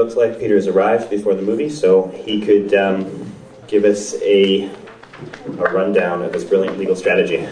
looked like Peter has arrived before the movie, so he could give us a rundown of his brilliant legal strategy.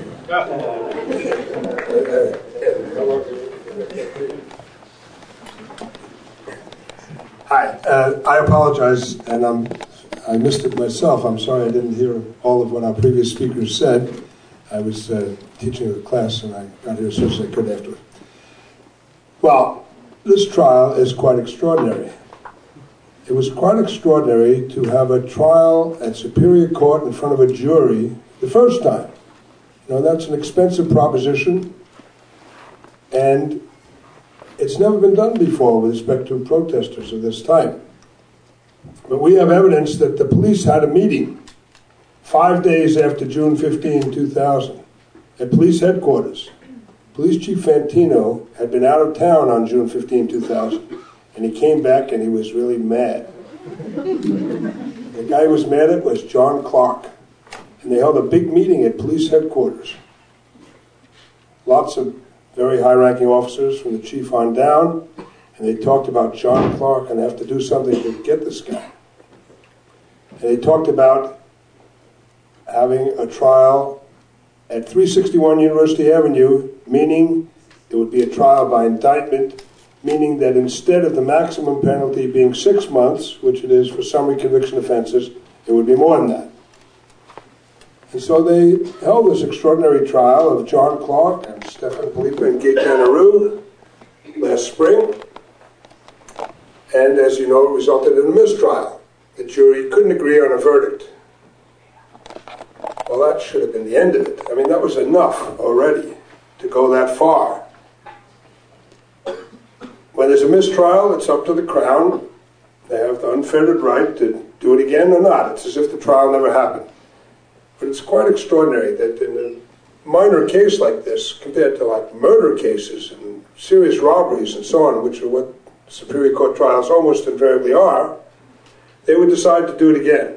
Hi, I apologize, and I missed it myself. I'm sorry I didn't hear all of what our previous speakers said. I was teaching a class, and I got here as soon as I could after it. Well, this trial is quite extraordinary. It was quite extraordinary to have a trial at Superior Court in front of a jury the first time. You know, that's an expensive proposition, and it's never been done before with respect to protesters of this type. But we have evidence that the police had a meeting 5 days after June 15, 2000, at police headquarters. Police Chief Fantino had been out of town on June 15, 2000, and he came back and he was really mad. The guy who was mad at was John Clark, and they held a big meeting at police headquarters. Lots of very high-ranking officers from the chief on down, and they talked about John Clark and they have to do something to get this guy. And they talked about having a trial at 361 University Avenue, meaning it would be a trial by indictment, meaning that instead of the maximum penalty being 6 months, which it is for summary conviction offenses, it would be more than that. And so they held this extraordinary trial of John Clark and Stefan Polipa and Gaetan Aru last spring. And as you know, it resulted in a mistrial. The jury couldn't agree on a verdict. Well, that should have been the end of it. I mean, that was enough already to go that far. When there's a mistrial, it's up to the Crown. They have the unfettered right to do it again or not. It's as if the trial never happened. But it's quite extraordinary that in a minor case like this, compared to like murder cases and serious robberies and so on, which are what Superior Court trials almost invariably are, they would decide to do it again.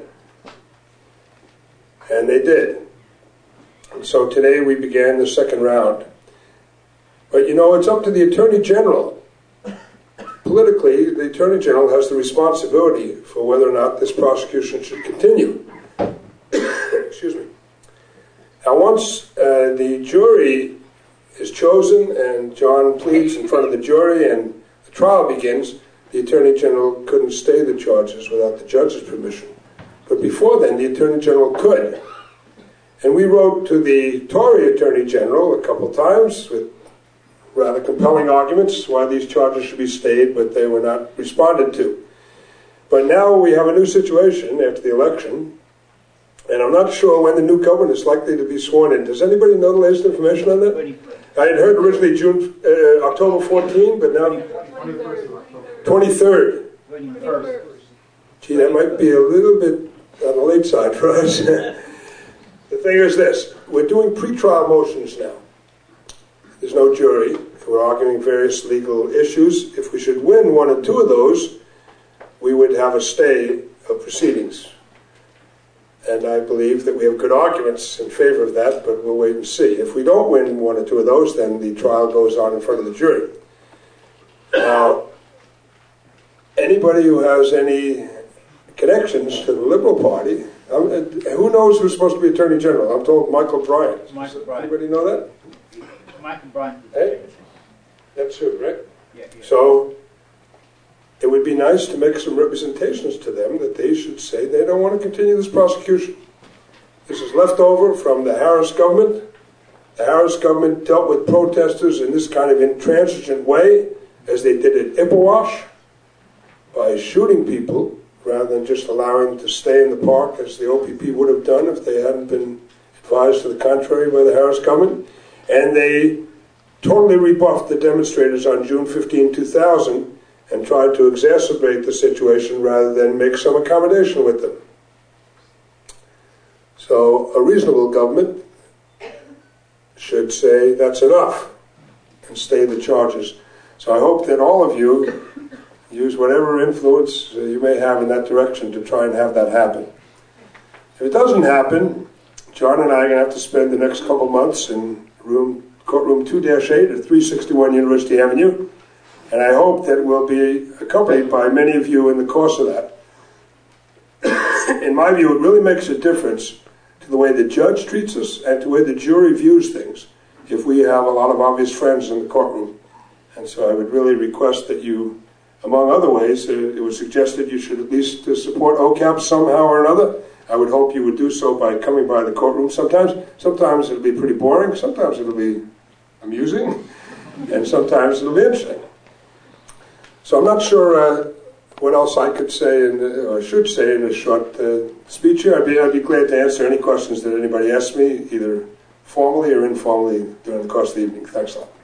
And they did. And so today we began the second round. But you know, it's up to the Attorney General. Politically, the Attorney General has the responsibility for whether or not this prosecution should continue. Excuse me. Now, once the jury is chosen and John pleads in front of the jury and the trial begins, the Attorney General couldn't stay the charges without the judge's permission. But before then, the Attorney General could. And we wrote to the Tory Attorney General a couple times with rather compelling arguments why these charges should be stayed, but they were not responded to. But now we have a new situation after the election, and I'm not sure when the new government is likely to be sworn in. Does anybody know the latest information on that? I had heard originally October 14, but now 23rd. Gee, that might be a little bit on the late side for us. The thing is this, we're doing pre-trial motions now. There's no jury. We're arguing various legal issues. If we should win one or two of those, we would have a stay of proceedings. And I believe that we have good arguments in favor of that, but we'll wait and see. If we don't win one or two of those, then the trial goes on in front of the jury. Now, anybody who has any connections to the Liberal Party, who knows who's supposed to be Attorney General? I'm told Michael Bryant. Michael Bryant. Anybody know that? Michael Bryant. Hey? That's who, right? Yeah. So it would be nice to make some representations to them that they should say they don't want to continue this prosecution. This is left over from the Harris government. The Harris government dealt with protesters in this kind of intransigent way, as they did at Ipperwash, by shooting people rather than just allowing them to stay in the park as the OPP would have done if they hadn't been advised to the contrary by the Harris government. And they totally rebuffed the demonstrators on June 15, 2000 and tried to exacerbate the situation rather than make some accommodation with them. So a reasonable government should say that's enough and stay the charges. So I hope that all of you use whatever influence you may have in that direction to try and have that happen. If it doesn't happen, John and I are going to have to spend the next couple months in courtroom 2-8 at 361 University Avenue, And I hope that we'll be accompanied by many of you in the course of that. In my view, it really makes a difference to the way the judge treats us and to the way the jury views things if we have a lot of obvious friends in the courtroom. And so I would really request that you, among other ways, it was suggested you should at least support OCAP somehow or another. I would hope you would do so by coming by the courtroom sometimes. Sometimes it'll be pretty boring, sometimes it'll be amusing, and sometimes it'll be interesting. So I'm not sure what else I could say or should say in a short speech here. I'd be glad to answer any questions that anybody asks me, either formally or informally during the course of the evening. Thanks a lot.